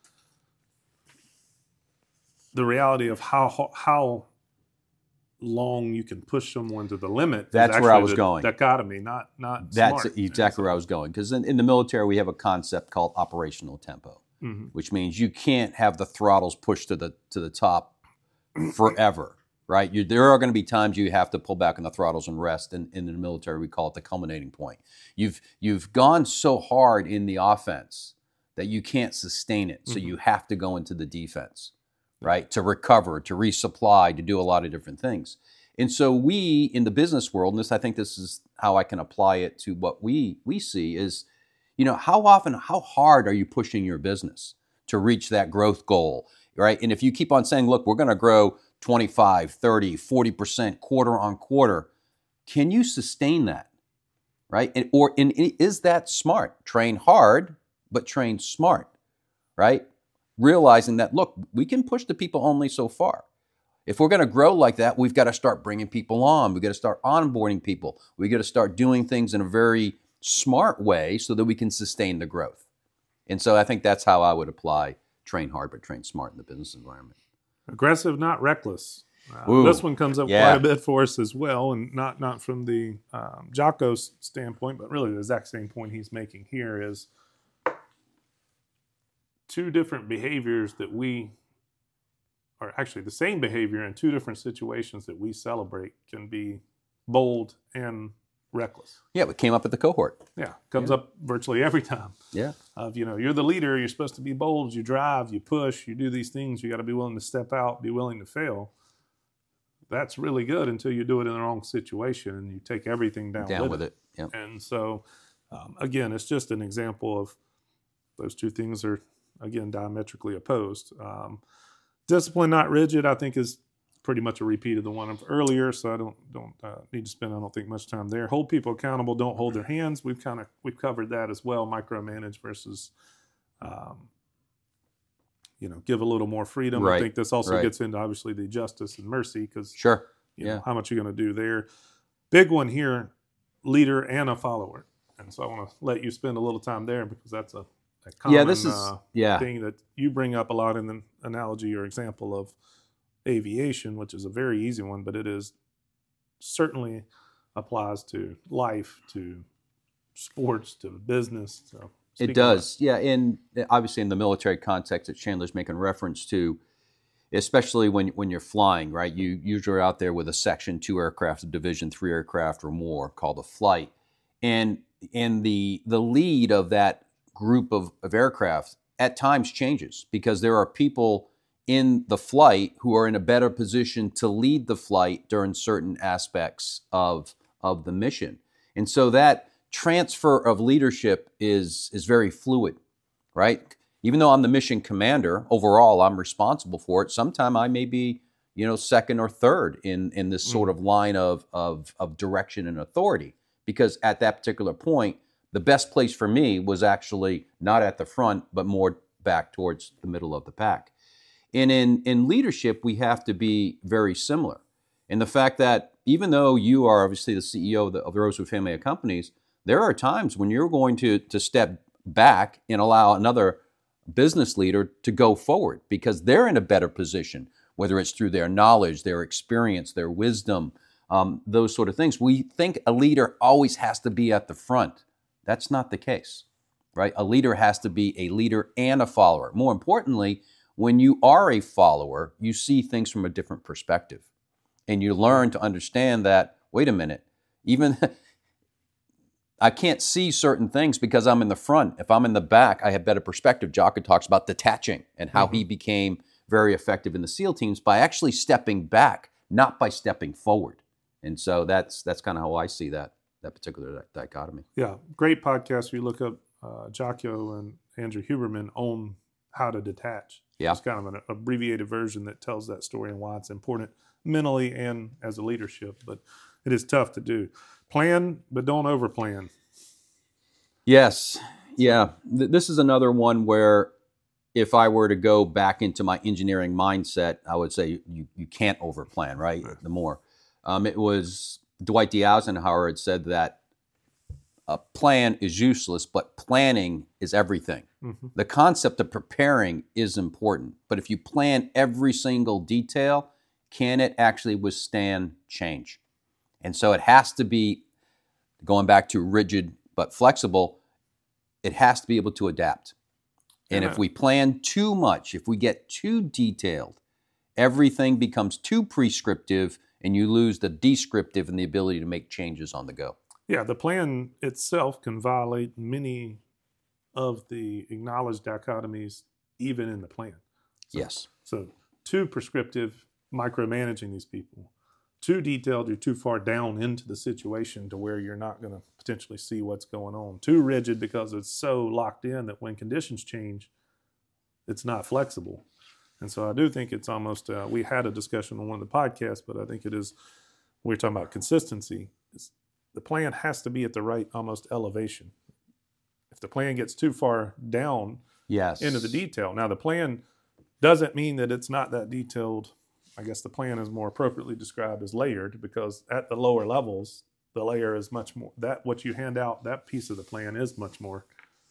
the reality of how how long you can push someone to the limit. That's where I was going. Dichotomy, not not. That's smart. exactly where I was going. Because in, in the military, we have a concept called operational tempo, mm-hmm. which means you can't have the throttles pushed to the to the top forever, right? You, there are going to be times you have to pull back on the throttles and rest. And in the military, we call it the culminating point. You've you've gone so hard in the offense that you can't sustain it, so mm-hmm. you have to go into the defense, right? To recover, to resupply, to do a lot of different things. And so we, in the business world, and this, I think this is how I can apply it to what we we see is, you know, how often, how hard are you pushing your business to reach that growth goal, right? And if you keep on saying, look, we're going to grow twenty-five, thirty, forty percent quarter on quarter, can you sustain that, right? And, or and is that smart? Train hard, but train smart, right? Realizing that, look, we can push the people only so far. If we're going to grow like that, we've got to start bringing people on. We've got to start onboarding people. We've got to start doing things in a very smart way so that we can sustain the growth. And so I think that's how I would apply train hard, but train smart in the business environment. Aggressive, not reckless. Uh, this one comes up yeah. quite a bit for us as well, and not, not from the um, Jocko's standpoint, but really the exact same point he's making here is two different behaviors that we, or actually the same behavior in two different situations that we celebrate can be bold and reckless. Yeah, it came up at the cohort. Yeah, comes yeah. up virtually every time. Yeah. Of, you know, you're the leader, you're supposed to be bold, you drive, you push, you do these things, you got to be willing to step out, be willing to fail. That's really good until you do it in the wrong situation and you take everything down, down with, with it. it. Yep. And so, um, again, it's just an example of those two things are, again, diametrically opposed. Um, discipline, not rigid, I think is pretty much a repeat of the one of earlier, so I don't don't uh, need to spend, I don't think, much time there. Hold people accountable, don't hold their hands. We've kind of we've covered that as well. Micromanage versus, um, you know, give a little more freedom. Right. I think this also right. gets into obviously the justice and mercy because sure, you yeah, know, how much you're going to do there. Big one here, leader and a follower, and so I want to let you spend a little time there because that's a A common, yeah, this is uh, yeah. thing that you bring up a lot in the analogy or example of aviation, which is a very easy one, but it is certainly applies to life, to sports, to business. So it does, yeah. And obviously, in the military context that Chandler's making reference to, especially when when you're flying, right? You usually are out there with a Section Two aircraft, a Division Three aircraft, or more, called a flight, and and the the lead of that group of, of aircraft at times changes because there are people in the flight who are in a better position to lead the flight during certain aspects of, of the mission. And so that transfer of leadership is, is very fluid, right? Even though I'm the mission commander, overall I'm responsible for it. Sometime I may be, you know, second or third in, in this sort of line of, of, of direction and authority because at that particular point, the best place for me was actually not at the front, but more back towards the middle of the pack. And in, in leadership, we have to be very similar. And the fact that even though you are obviously the C E O of the, of the Rosewood family of companies, there are times when you're going to, to step back and allow another business leader to go forward because they're in a better position, whether it's through their knowledge, their experience, their wisdom, um, those sort of things. We think a leader always has to be at the front. That's not the case, right? A leader has to be a leader and a follower. More importantly, when you are a follower, you see things from a different perspective, And you learn to understand that, wait a minute, even I can't see certain things because I'm in the front. If I'm in the back, I have better perspective. Jocko talks about detaching and how mm-hmm. he became very effective in the SEAL teams by actually stepping back, not by stepping forward. And so that's that's kind of how I see that that particular dichotomy. Yeah, great podcast. If you look up uh, Jocko and Andrew Huberman on how to detach. Yeah. It's kind of an abbreviated version that tells that story and why it's important mentally and as a leadership. But it is tough to do. Plan, but don't overplan. Yes. Yeah. Th- this is another one where if I were to go back into my engineering mindset, I would say you, you can't overplan, right? right. The more. Um, it was Dwight D. Eisenhower had said that a plan is useless, but planning is everything. Mm-hmm. The concept of preparing is important, but if you plan every single detail, can it actually withstand change? And so it has to be, going back to rigid but flexible, it has to be able to adapt. And yeah. if we plan too much, if we get too detailed, everything becomes too prescriptive and you lose the descriptive and the ability to make changes on the go. Yeah, the plan itself can violate many of the acknowledged dichotomies, even in the plan. So, yes. So too prescriptive, micromanaging these people. Too detailed, you're too far down into the situation to where you're not going to potentially see what's going on. Too rigid because it's so locked in that when conditions change, it's not flexible. And so I do think it's almost, uh, we had a discussion on one of the podcasts, but I think it is, we're talking about consistency. It's, the plan has to be at the right almost elevation. If the plan gets too far down yes. into the detail. Now the plan doesn't mean that it's not that detailed. I guess the plan is more appropriately described as layered, because at the lower levels, the layer is much more, that what you hand out, that piece of the plan is much more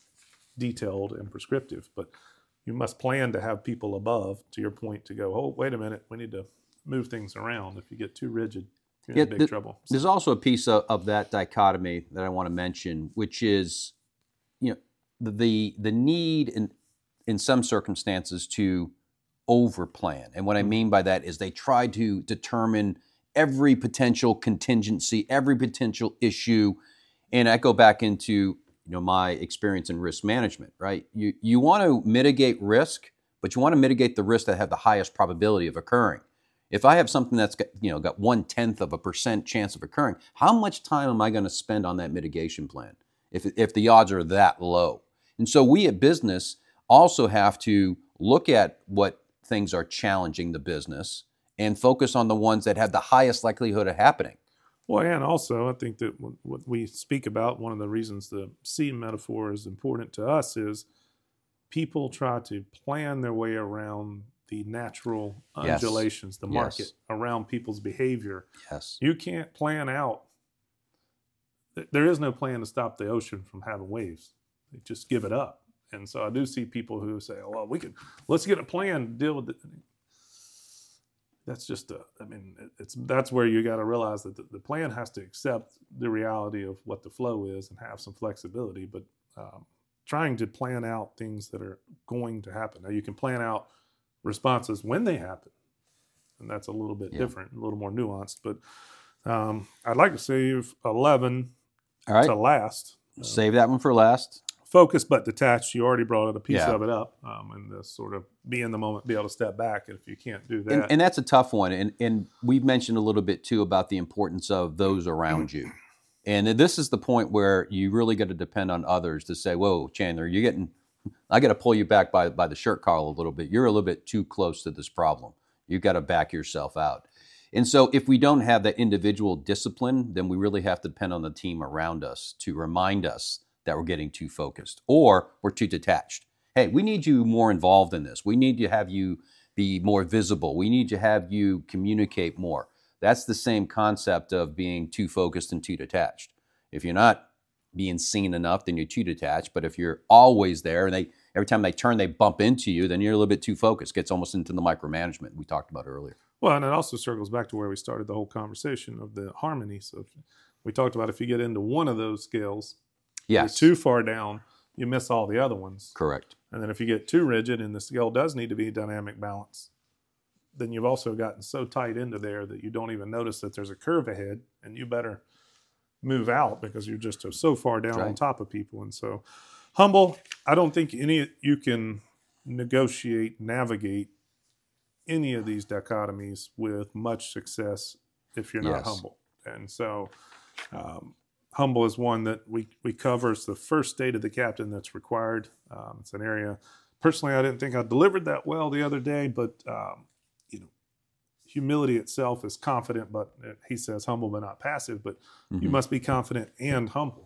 detailed and prescriptive. But you must plan to have people above, to your point, to go, oh, wait a minute, we need to move things around. If you get too rigid, you're yeah, in big th- trouble. So. There's also a piece of, of that dichotomy that I want to mention, which is, you know, the the need in in some circumstances to overplan. And what I mean by that is they try to determine every potential contingency, every potential issue. And I go back into, you know, my experience in risk management, right? You you want to mitigate risk, but you want to mitigate the risk that have the highest probability of occurring. If I have something that's got, you know, got one tenth of a percent chance of occurring, how much time am I going to spend on that mitigation plan if if the odds are that low? And so we at business also have to look at what things are challenging the business and focus on the ones that have the highest likelihood of happening. Well, and also I think that what we speak about, one of the reasons the sea metaphor is important to us is people try to plan their way around the natural undulations, yes. the market, yes. around people's behavior. Yes. You can't plan out. There is no plan to stop the ocean from having waves. They just give it up. And so I do see people who say, oh, well, we can, let's get a plan to deal with it. That's just, a, I mean, it's that's where you got to realize that the, the plan has to accept the reality of what the flow is and have some flexibility. But um, trying to plan out things that are going to happen. Now, you can plan out responses when they happen, and that's a little bit yeah. different, a little more nuanced. But um, I'd like to save eleven All right. to last. Save that one for last. Focus but detached. You already brought a piece yeah. of it up, um, and the sort of be in the moment, be able to step back. If you can't do that, and, and that's a tough one. And and we've mentioned a little bit too about the importance of those around you. And this is the point where you really got to depend on others to say, "Whoa, Chandler, you're getting. I got to pull you back by by the shirt collar a little bit. You're a little bit too close to this problem. You've got to back yourself out." And so, if we don't have that individual discipline, then we really have to depend on the team around us to remind us that we're getting too focused or we're too detached. Hey, we need you more involved in this. We need to have you be more visible. We need to have you communicate more. That's the same concept of being too focused and too detached. If you're not being seen enough, then you're too detached. But if you're always there and they every time they turn, they bump into you, then you're a little bit too focused. Gets almost into the micromanagement we talked about earlier. Well, and it also circles back to where we started the whole conversation of the harmony. So if, we talked about if you get into one of those scales, yes. you're too far down, you miss all the other ones. Correct. And then if you get too rigid, and the scale does need to be dynamic balance, then you've also gotten so tight into there that you don't even notice that there's a curve ahead, and you better move out because you're just so far down right. on top of people. And so humble, I don't think any you can negotiate, navigate any of these dichotomies with much success if you're not yes. humble. And so um, humble is one that we, we cover. It's the first state of the captain that's required. Um, it's an area, personally, I didn't think I delivered that well the other day, but um, you know, humility itself is confident, but he says humble but not passive, but mm-hmm. you must be confident and humble.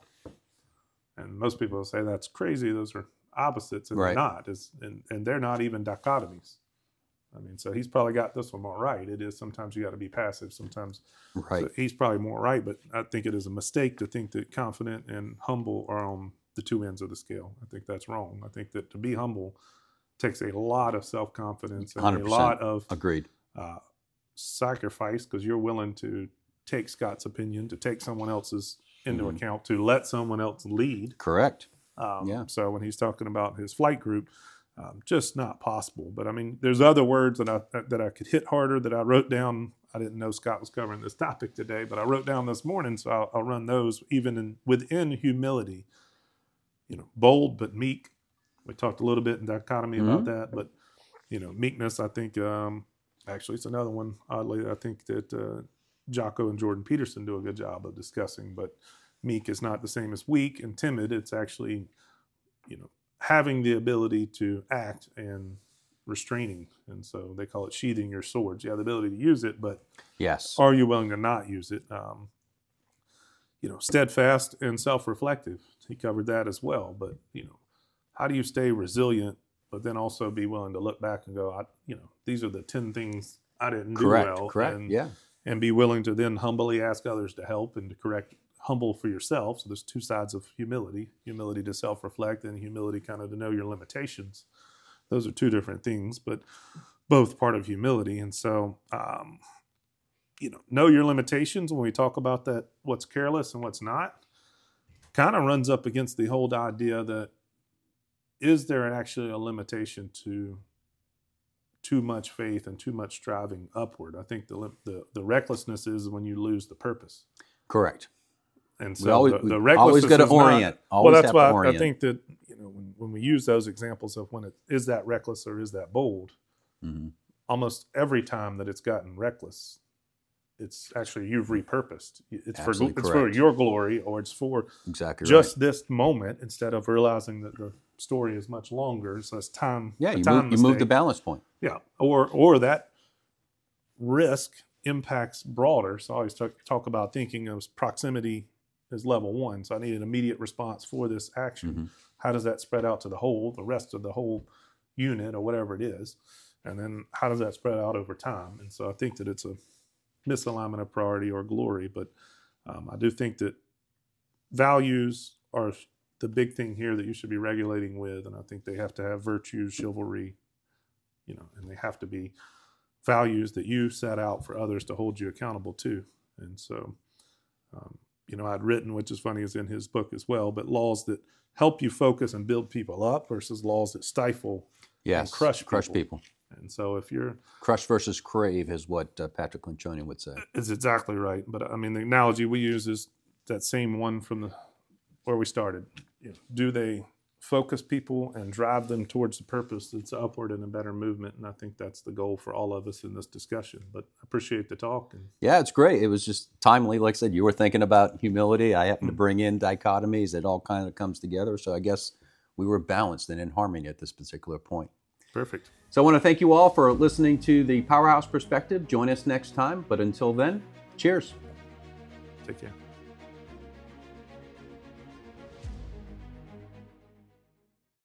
And most people will say that's crazy. Those are opposites, and right. they're not. It's, and, and they're not even dichotomies. I mean, so he's probably got this one more right. It is sometimes you got to be passive. Sometimes right. so he's probably more right, but I think it is a mistake to think that confident and humble are on the two ends of the scale. I think that's wrong. I think that to be humble takes a lot of self-confidence and one hundred percent. A lot of agreed uh, sacrifice, because you're willing to take Scott's opinion, to take someone else's into mm-hmm. account, to let someone else lead. Correct. Um, yeah. So when he's talking about his flight group, um, just not possible. But I mean, there's other words that I that I could hit harder that I wrote down. I didn't know Scott was covering this topic today, but I wrote down this morning, so I'll, I'll run those. Even in, within humility, you know, bold but meek. We talked a little bit in dichotomy mm-hmm. about that, but you know, meekness. I think um, actually it's another one. Oddly, I think that uh, Jocko and Jordan Peterson do a good job of discussing. But meek is not the same as weak and timid. It's actually, you know, having the ability to act and restraining. And so they call it sheathing your swords. You have the ability to use it, but yes, are you willing to not use it? Um, you know, steadfast and self-reflective. He covered that as well. But, you know, how do you stay resilient, but then also be willing to look back and go, I, you know, these are the ten things I didn't correct, do well. Correct, and, yeah. And be willing to then humbly ask others to help and to correct, humble for yourself. So there's two sides of humility, humility to self-reflect and humility kind of to know your limitations. Those are two different things, but both part of humility. And so, um, you know, know your limitations when we talk about that, what's careless and what's not, kind of runs up against the whole idea that is there actually a limitation to too much faith and too much striving upward? I think the the, the recklessness is when you lose the purpose. Correct. And so we always, the, the we always got to orient. Not, always well, that's have why to orient. I think that, you know, when, when we use those examples of when it is that reckless or is that bold, mm-hmm. almost every time that it's gotten reckless, it's actually you've repurposed. It's Absolutely for it's correct. for your glory, or it's for exactly just right. this moment, instead of realizing that the story is much longer. So it's time. Yeah, you time move, you move the balance point. Yeah, or or that risk impacts broader. So I always talk, talk about thinking of proximity as level one. So I need an immediate response for this action. Mm-hmm. How does that spread out to the whole, the rest of the whole unit or whatever it is? And then how does that spread out over time? And so I think that it's a misalignment of priority or glory. But um, I do think that values are the big thing here that you should be regulating with. And I think they have to have virtues, chivalry, you know, and they have to be values that you set out for others to hold you accountable to. And so, um, you know, I'd written, which is funny, is in his book as well, but laws that help you focus and build people up versus laws that stifle yes, and crush people. crush people. And so if you're... Crush versus crave is what uh, Patrick Lencioni would say. Is exactly right. But I mean, the analogy we use is that same one from the where we started. You know, do they focus people and drive them towards the purpose that's upward and a better movement? And I think that's the goal for all of us in this discussion. But I appreciate the talk. And yeah, it's great. It was just timely. Like I said, you were thinking about humility. I happened mm-hmm. to bring in dichotomies. It all kind of comes together. So I guess we were balanced and in harmony at this particular point. Perfect. So I want to thank you all for listening to the Powerhouse Perspective. Join us next time. But until then, cheers. Take care.